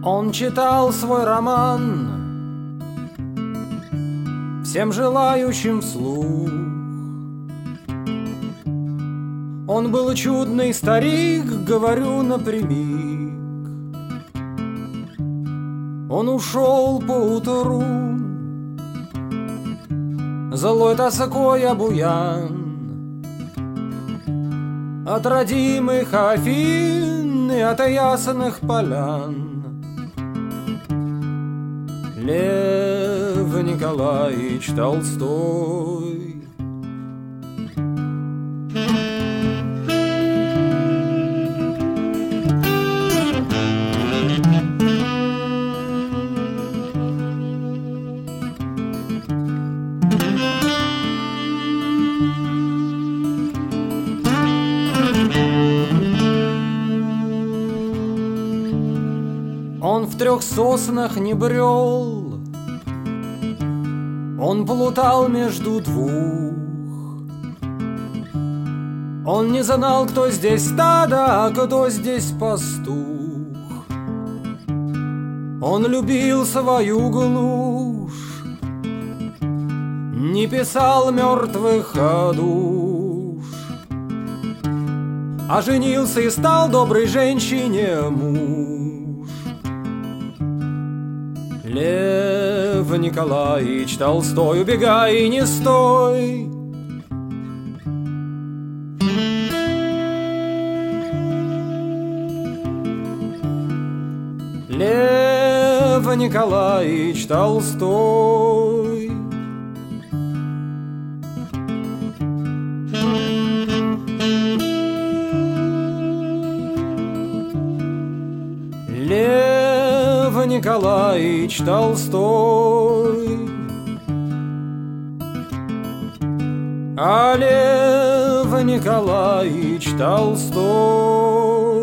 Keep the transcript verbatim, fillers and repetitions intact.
Он читал свой роман всем желающим вслух. Он был чудный старик, говорю напрямик. Он ушел поутру, злой тоской обуян, от родимых Афин и от ясных полян. Лев Николаич Толстой. Он в трех соснах не брел, он плутал между двух. Он не знал, кто здесь стадо, а кто здесь пастух. Он любил свою глушь, не писал мертвых душ, а женился и стал доброй женщине муж. Лев Николаич Толстой, убегай и не стой. Лев Николаич Толстой. Лев Николаич Толстой. А Лев Николаич Толстой.